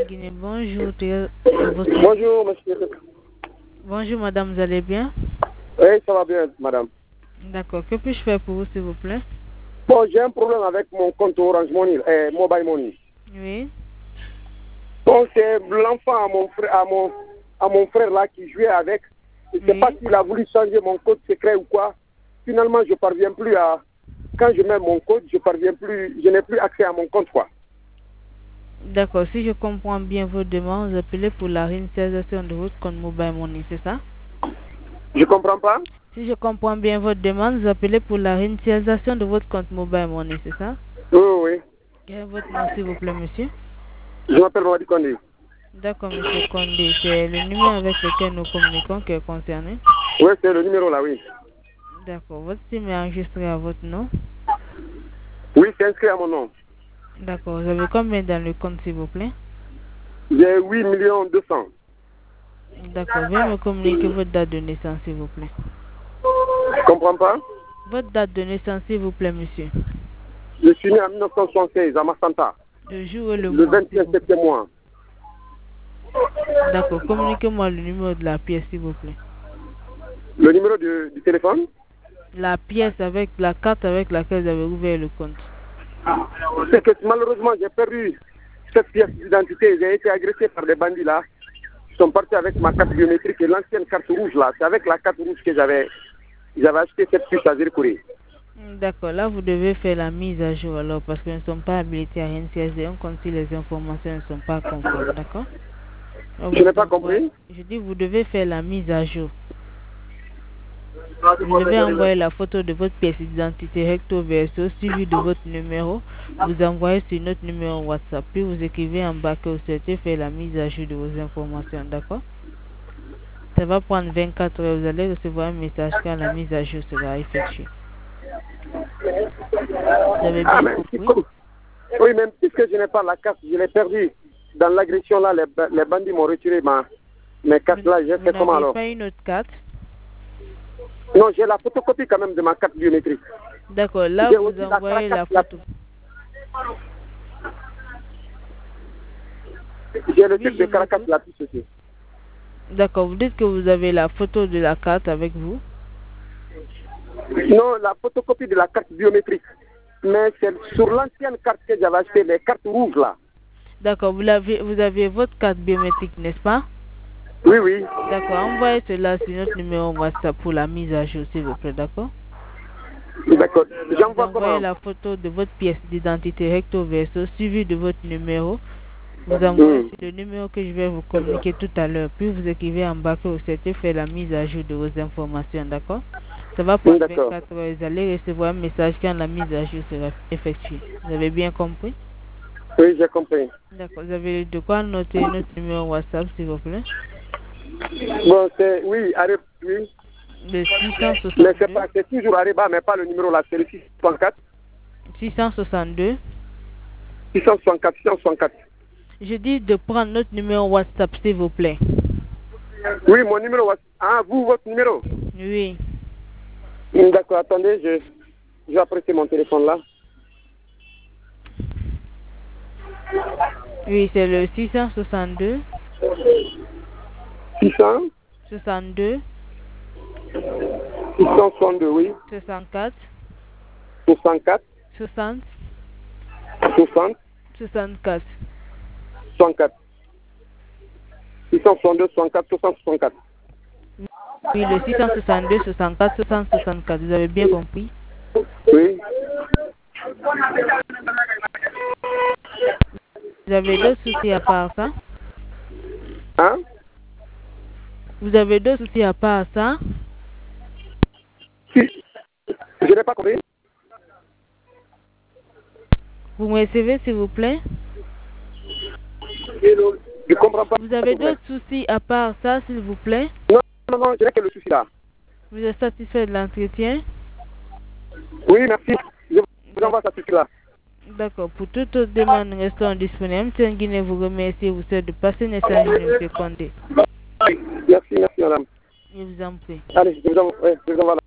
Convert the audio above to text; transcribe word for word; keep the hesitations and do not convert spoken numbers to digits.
Guinée, bonjour. t'es- c'est votre- Bonjour, monsieur. Bonjour, madame, vous allez bien? Oui, ça va bien, madame. D'accord. Que puis-je faire pour vous, s'il vous plaît? Bon, j'ai un problème avec mon compte Orange Money, euh, Mobile Money. Oui. Bon, c'est l'enfant à mon frère, à mon, à mon frère là qui jouait avec. Je ne sais Oui. pas s'il a voulu changer mon code secret ou quoi. Finalement, je parviens plus à. Quand je mets mon code, je parviens plus. Je n'ai plus accès à mon compte, quoi. D'accord. Si je comprends bien vos demandes, vous appelez pour la réinitialisation de votre compte Mobile Money, c'est ça? Je comprends pas. Si je comprends bien votre demande, vous appelez pour la réinitialisation de votre compte Mobile Money, c'est ça? Oui, oui. Quel est votre nom, s'il vous plaît, monsieur? Je m'appelle Mamadi Kondé. D'accord, monsieur Condé. C'est le numéro avec lequel nous communiquons qui est concerné. Oui, c'est le numéro là, oui. D'accord. Votre SIM est enregistré à votre nom. Oui, c'est inscrit à mon nom. D'accord. Vous avez combien dans le compte, s'il vous plaît? J'ai huit millions deux cents. D'accord. Veuillez me communiquer votre date de naissance, s'il vous plaît. Je comprends pas. Votre date de naissance, s'il vous plaît, monsieur. Je suis né en mille neuf cent soixante-seize à Massanta. Le jour et le, Le mois, vingt s'il et un vous plaît. septième mois. D'accord. Communiquez-moi le numéro de la pièce, s'il vous plaît. Le numéro de- du téléphone? La pièce avec la carte avec laquelle vous avez ouvert le compte. C'est que malheureusement, j'ai perdu cette pièce d'identité. J'ai été agressé par des bandits là. Ils sont partis avec ma carte biométrique et l'ancienne carte rouge là. C'est avec la carte rouge que j'avais j'avais acheté cette puce à Zirkouri. D'accord. Là, vous devez faire la mise à jour alors parce que nous ne sommes pas habilités à N C S D. On compte si les informations ne sont pas conformes. D'accord? Donc, Je vous n'ai pas envoyez- compris. Je dis, vous devez faire la mise à jour. Vous devez envoyer la photo de votre pièce d'identité recto verso suivi de votre numéro. Vous envoyez sur notre numéro WhatsApp. Puis vous écrivez en bas que vous souhaitez faire la mise à jour de vos informations. D'accord? Ça va prendre vingt-quatre heures. Vous allez recevoir un message quand la mise à jour sera effectuée. Vous avez Ah, bien mais c'est compris? comme- Oui, même puisque je n'ai pas la carte, je l'ai perdue. Dans l'agression là, les, ba- les bandits m'ont retiré ma, mes cartes Vous, là. J'ai vous fait comment n'avez alors? pas une autre carte? Non, j'ai la photocopie quand même de ma carte biométrique. D'accord. Là, J'ai vous aussi la envoyez la carte, la- photo. J'ai le Oui, truc je de vous Caracas, écoute. la puce aussi. D'accord. Vous dites que vous avez la photo de la carte avec vous. Non, la photocopie de la carte biométrique. Mais c'est sur l'ancienne carte que j'avais acheté, les cartes rouges là. D'accord. Vous, l'avez- vous avez votre carte biométrique, n'est-ce pas? Oui, oui. D'accord, envoyez cela sur notre numéro WhatsApp pour la mise à jour, s'il vous plaît, d'accord? D'accord. Vous J'envoie envoyez comment? la photo de votre pièce d'identité recto verso suivi de votre numéro. Vous envoyez Hmm. sur le numéro que je vais vous communiquer tout à l'heure. Puis vous écrivez en bas que vous souhaitez faire la mise à jour de vos informations, d'accord? Ça va prendre D'accord. vingt-quatre heures. Vous allez recevoir un message quand la mise à jour sera effectuée. Vous avez bien compris? Oui, j'ai compris. D'accord, vous avez de quoi noter notre numéro WhatsApp, s'il vous plaît? Bon, c'est, oui, Arib, oui. Le six cent Mais c'est soixante-deux. pas, c'est toujours Ariba, mais pas le numéro là, c'est le six cent soixante-quatre. six cent soixante-deux. six cent soixante-quatre, six cent soixante-quatre. Je dis de prendre notre numéro WhatsApp, s'il vous plaît. Oui, mon numéro, WhatsApp. Ah, vous, votre numéro? Oui. Hmm, D'accord, attendez, je, je vais apprécier mon téléphone là. Oui, c'est le six cent soixante-deux, six cents, soixante-deux, six cent soixante-deux, oui. soixante-quatre, soixante-quatre, soixante, soixante, soixante-quatre. soixante-quatre. six cent soixante-deux, soixante-quatre, soixante, soixante-quatre. Oui, le six cent soixante-deux, soixante-quatre, soixante, soixante-quatre. Vous avez bien compris? Oui. Vous avez d'autres soucis à part ça? Hein? Vous avez d'autres soucis à part ça? Si. Je n'ai pas compris. Vous me recevez, s'il vous plaît? Je ne comprends pas. Vous avez d'autres soucis à part ça, s'il vous plaît? Non, non, non, je n'ai que le souci là. Vous êtes satisfait de l'entretien? Oui, merci. Je vous envoie ça tout de suite là. D'accord. Pour toute autre demande, restons disponibles. M. Guinée vous remercie et vous souhaite de passer une excellente journée, M. Condé. Merci, merci madame. Je vous en prie. Allez, je vous envoie, ouais, je vous envoie là.